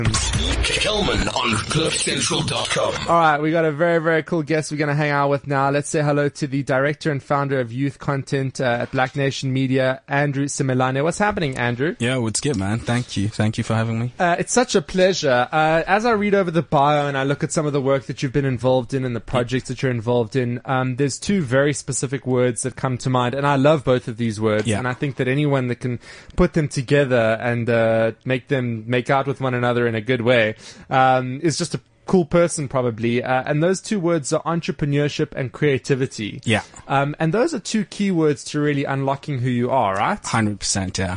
Kelman on CliffCentral.com. All right, we got a very, very cool guest we're going to hang out with now. Let's say hello to the director and founder of youth content at Black Nation Media, Andrew Simelane. What's happening, Andrew? Yeah, what's good, man? Thank you for having me. It's such a pleasure. As I read over the bio and I look at some of the work that you've been involved in and the projects that you're involved in, there's two very specific words that come to mind, and I love both of these words. Yeah. And I think that anyone that can put them together and make them make out with one another in a good way is just a cool person, probably. And those two words are entrepreneurship and creativity. Yeah. And those are two keywords to really unlocking who you are, right? 100%, yeah.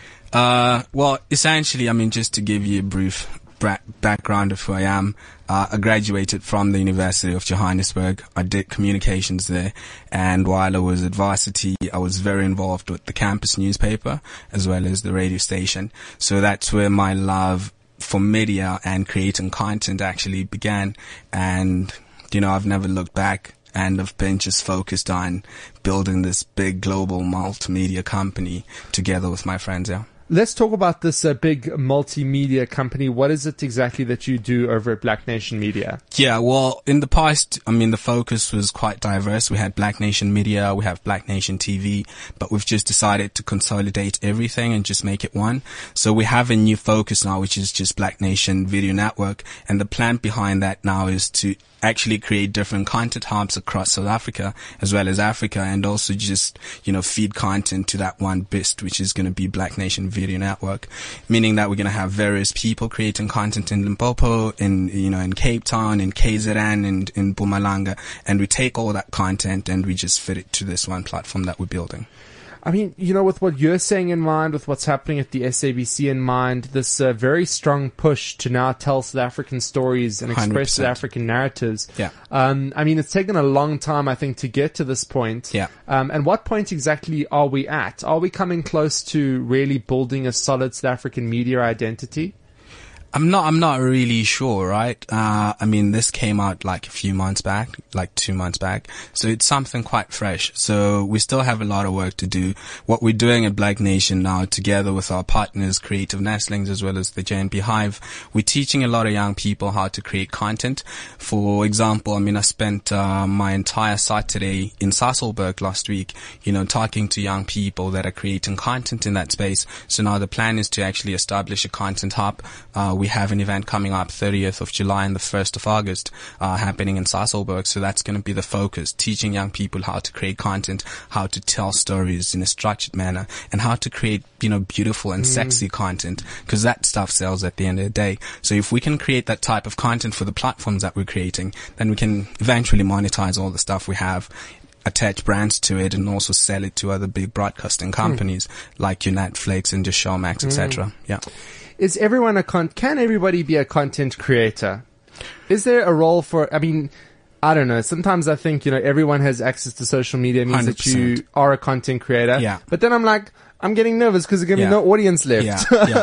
Well, essentially, I mean, just to give you a brief background of who I am, I graduated from the University of Johannesburg. I did communications there, and while I was at varsity, I was very involved with the campus newspaper as well as the radio station. So that's where my love for media and creating content actually began. And, you know, I've never looked back, and I've been just focused on building this big global multimedia company together with my friends, yeah. Let's talk about this big multimedia company. What is it exactly that you do over at Black Nation Media? Yeah, well, in the past, I mean, the focus was quite diverse. We had Black Nation Media, we have Black Nation TV, but we've just decided to consolidate everything and just make it one. So we have a new focus now, which is just Black Nation Video Network. And the plan behind that now is to actually create different content hubs across South Africa as well as Africa, and also just, you know, feed content to that one beast, which is going to be Black Nation Video Network, meaning that we're going to have various people creating content in Limpopo, in Cape Town, in KZN, and in Mpumalanga, and we take all that content and we just fit it to this one platform that we're building. I mean, you know, with what you're saying in mind, with what's happening at the SABC in mind, this very strong push to now tell South African stories and express 100%. South African narratives. Yeah. I mean, it's taken a long time, I think, to get to this point. Yeah. And what point exactly are we at? Are we coming close to really building a solid South African media identity? I'm not really sure, right? I mean, this came out like a few months back, like 2 months back. So it's something quite fresh. So we still have a lot of work to do. What we're doing at Black Nation now, together with our partners, Creative Nestlings, as well as the JNP Hive, we're teaching a lot of young people how to create content. For example, I mean, I spent my entire Saturday in Sasolburg last week, you know, talking to young people that are creating content in that space. So now the plan is to actually establish a content hub. We have an event coming up 30th of July and the 1st of August happening in Sasolburg. So that's going to be the focus, teaching young people how to create content, how to tell stories in a structured manner, and how to create, you know, beautiful and sexy content, because that stuff sells at the end of the day. So if we can create that type of content for the platforms that we're creating, then we can eventually monetize all the stuff we have, attach brands to it, and also sell it to other big broadcasting companies like your Netflix and your Showmax, etc. Yeah. Is everyone can everybody be a content creator? Is there a role for, I mean, I don't know. Sometimes I think, you know, everyone has access to social media. It means 100%. that you are a content creator. Yeah. But then I'm like, I'm getting nervous because there's going to be no audience left.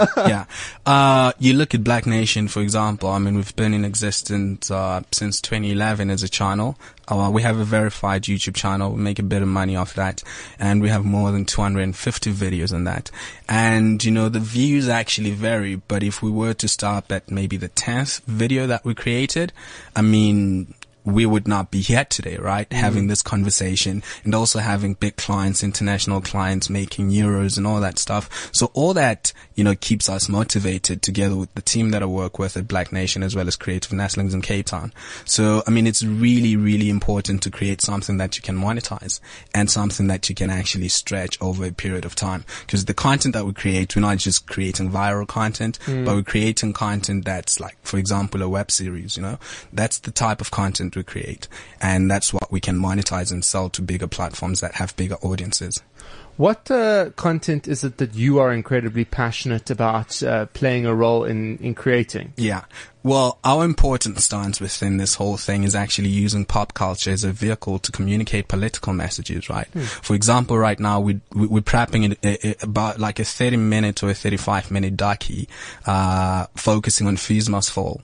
Yeah. You look at Black Nation, for example. I mean, we've been in existence since 2011 as a channel. We have a verified YouTube channel. We make a bit of money off that. And we have more than 250 videos on that. And, you know, the views actually vary. But if we were to stop at maybe the 10th video that we created, I mean, we would not be here today, right? Having this conversation, and also having big clients, international clients, making euros and all that stuff. So all that, you know, keeps us motivated together with the team that I work with at Black Nation, as well as Creative Nestlings in Cape Town. So, I mean, it's really, really important to create something that you can monetize and something that you can actually stretch over a period of time. Because the content that we create, we're not just creating viral content, but we're creating content that's like, for example, a web series, you know? That's the type of content we create, and that's what we can monetize and sell to bigger platforms that have bigger audiences. What content is it that you are incredibly passionate about playing a role in creating? Yeah. Well, our important stance within this whole thing is actually using pop culture as a vehicle to communicate political messages, right? For example, right now we're prepping about like a 30-minute or a 35-minute docu focusing on Fees Must Fall.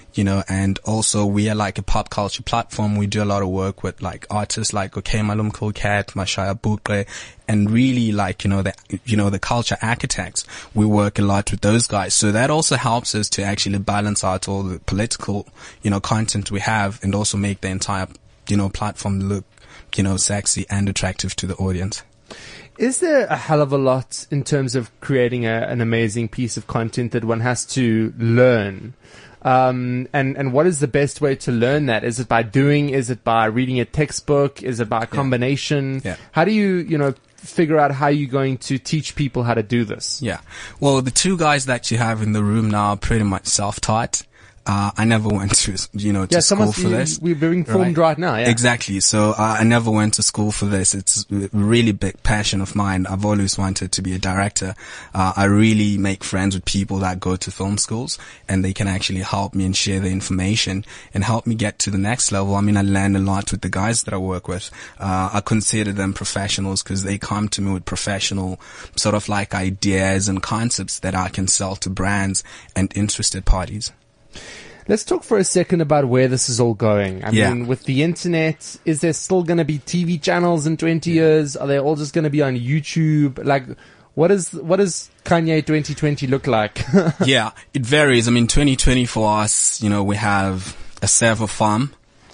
and also we are like a pop culture platform. We do a lot of work with like artists like Okay Malum Cool Cat, Mashaya Bukre, and really like, the culture architects. We work a lot with those guys. So that also helps us to actually balance out all the political, content we have, and also make the entire, platform look, sexy and attractive to the audience. Is there a hell of a lot in terms of creating an amazing piece of content that one has to learn? And what is the best way to learn that? Is it by doing? Is it by reading a textbook? Is it by a combination? Yeah. How do you, figure out how you're going to teach people how to do this? Yeah. Well, the two guys that you have in the room now are pretty much self-taught. I never went to, to school for this. We're being formed right now, yeah. Exactly. So, I never went to school for this. It's a really big passion of mine. I've always wanted to be a director. I really make friends with people that go to film schools, and they can actually help me and share the information and help me get to the next level. I mean, I learn a lot with the guys that I work with. I consider them professionals because they come to me with professional sort of like ideas and concepts that I can sell to brands and interested parties. Let's talk for a second about where this is all going. I mean, with the internet, is there still going to be TV channels in 20 years? Are they all just going to be on YouTube? Like, what does Kanye 2020 look like? Yeah, it varies. I mean, 2020 for us, we have a server farm.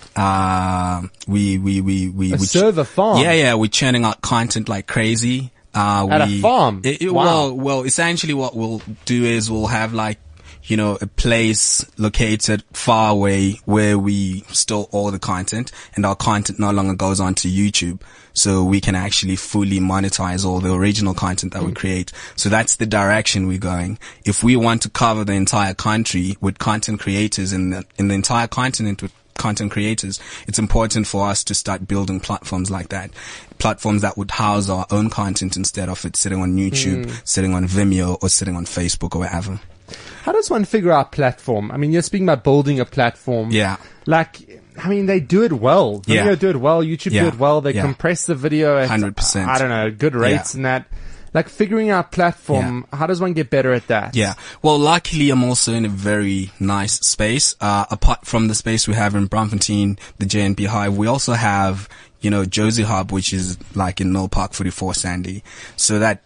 Server farm? Yeah, we're churning out content like crazy. At a farm? Wow. Well, essentially what we'll do is we'll have like, a place located far away where we store all the content, and our content no longer goes onto YouTube. So we can actually fully monetize all the original content that we create. So that's the direction we're going. If we want to cover the entire country with content creators in the entire continent with content creators, it's important for us to start building platforms like that. Platforms that would house our own content instead of it sitting on YouTube, sitting on Vimeo, or sitting on Facebook or wherever. How does one figure out platform? I mean, you're speaking about building a platform. Yeah. Like, I mean, they do it well. Vimeo do it well. YouTube do it well. They compress the video at, 100%. I don't know, good rates and that. Like, figuring out platform, how does one get better at that? Yeah. Well, luckily, I'm also in a very nice space. Apart from the space we have in Braamfontein, the JNB Hive, we also have, Josie Hub, which is like in Mill Park 44 Sandy. So that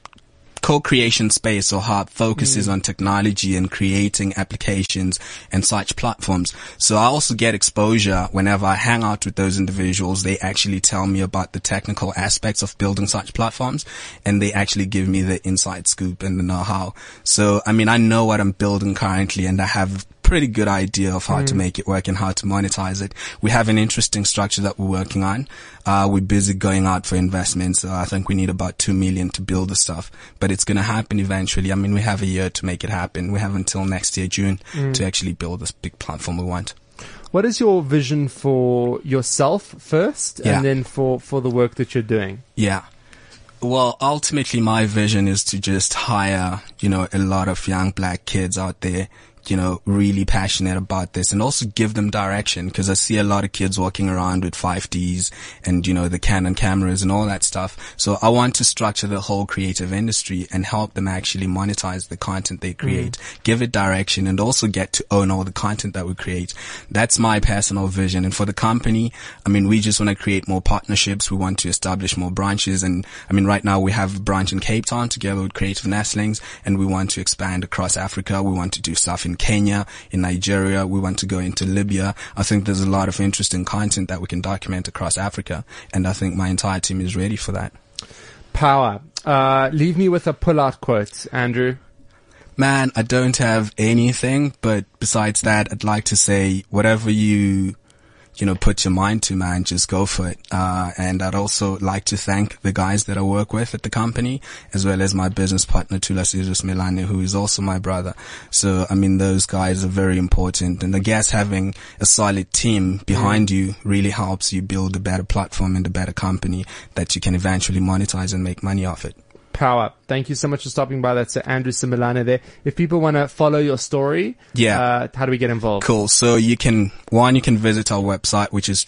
co-creation space or hub focuses on technology and creating applications and such platforms. So I also get exposure whenever I hang out with those individuals. They actually tell me about the technical aspects of building such platforms, and they actually give me the inside scoop and the know-how. So, I mean, I know what I'm building currently, and I have pretty good idea of how to make it work and how to monetize it. We have an interesting structure that we're working on. We're busy going out for investments. I think we need about 2 million to build the stuff, but it's going to happen eventually. I mean, we have a year to make it happen. We have until next year, June, to actually build this big platform we want. What is your vision for yourself first, and then for the work that you're doing? Yeah. Well, ultimately, my vision is to just hire, a lot of young black kids out there, really passionate about this, and also give them direction, because I see a lot of kids walking around with 5Ds and, the Canon cameras and all that stuff. So I want to structure the whole creative industry and help them actually monetize the content they create, give it direction, and also get to own all the content that we create. That's my personal vision. And for the company, I mean, we just want to create more partnerships. We want to establish more branches. And I mean, right now we have a branch in Cape Town together with Creative Nestlings, and we want to expand across Africa. We want to do stuff in Kenya, in Nigeria. We want to go into Libya. I think there's a lot of interesting content that we can document across Africa, and I think my entire team is ready for that. Power. Leave me with a pull-out quote, Andrew. Man, I don't have anything, but besides that, I'd like to say whatever you put your mind to, man, just go for it. And I'd also like to thank the guys that I work with at the company, as well as my business partner, Thulasizwe Smelane, who is also my brother. So, I mean, those guys are very important. And I guess having a solid team behind you really helps you build a better platform and a better company that you can eventually monetize and make money off it. Power. Thank you so much for stopping by. That's Andrew Simelane there. If people want to follow your story, how do we get involved? Cool. So you can visit our website, which is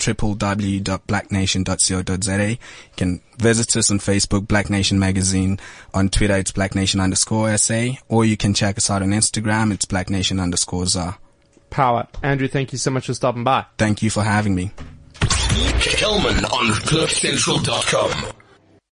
www.blacknation.co.za. You can visit us on Facebook, Black Nation Magazine. On Twitter, it's BlackNation_SA. Or you can check us out on Instagram. It's BlackNation_ZA. power. Andrew, thank you so much for stopping by. Thank you for having me. Kelman on CliffCentral.com.